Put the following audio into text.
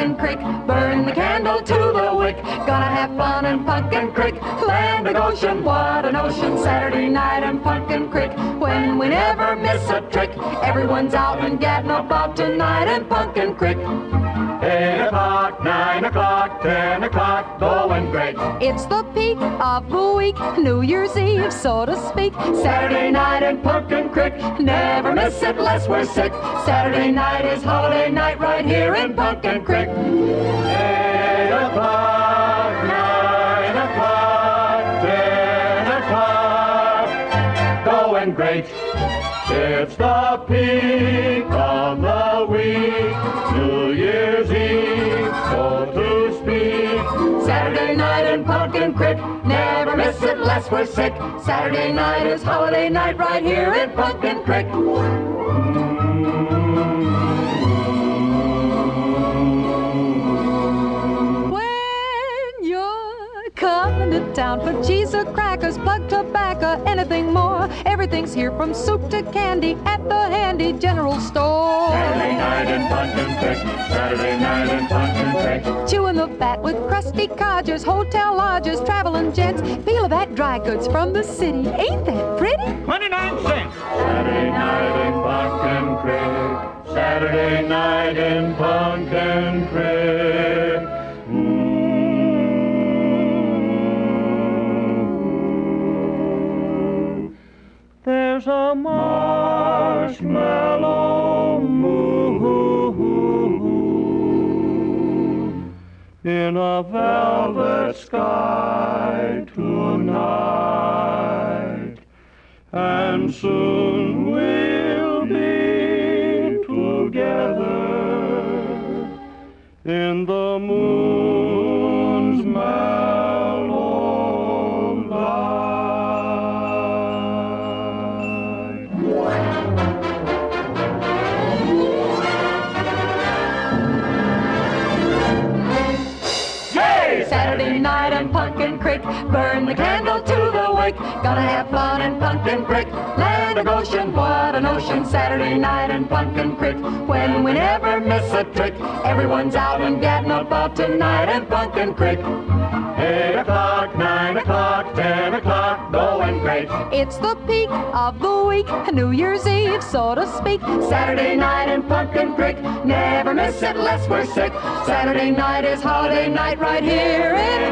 Pumpkin Creek. Burn the candle to the wick. Gonna have fun in Pumpkin Creek. Land of Goshen, what an ocean. Saturday night in Pumpkin Creek. When we never miss a trick. Everyone's out and gadding about tonight in Pumpkin Creek. 8 o'clock, 9 o'clock, 10 o'clock, going great. It's the peak of the week, New Year's Eve, so to speak. Saturday night in Pumpkin Creek, never miss it lest we're sick. Saturday night is holiday night right here in Pumpkin Creek. 8 o'clock, 9 o'clock, 10 o'clock, going great. It's the peak of the week, New Year's Eve, so to speak. Saturday night in Pumpkin Creek, never miss it lest we're sick. Saturday night is holiday night right here in Pumpkin Creek. Coming to town for cheese or crackers, plug tobacco, anything more. Everything's here from soup to candy at the handy general store. Saturday night in Pumpkin Creek, Saturday night in Pumpkin Creek. Chewing the fat with crusty codgers, hotel lodgers, traveling gents. Peel of that dry goods from the city. Ain't that pretty? 29 cents. Saturday night in Pumpkin Creek, Saturday night in Pumpkin Creek. There's a marshmallow moon in a velvet sky tonight, and soon we'll be together in the moon's mellow light. Saturday night in Pumpkin Creek, burn the candle to the wick. Gonna have fun in Pumpkin Creek, land of Goshen, what an ocean. Saturday night in Pumpkin Creek, when we never miss a trick. Everyone's out and gadding about tonight in Pumpkin Creek. 8 o'clock, 9 o'clock, 10 o'clock, going great. It's the peak of the week, New Year's Eve, so to speak. Saturday night in Pumpkin Creek, never miss it lest we're sick. Saturday night is holiday night right here in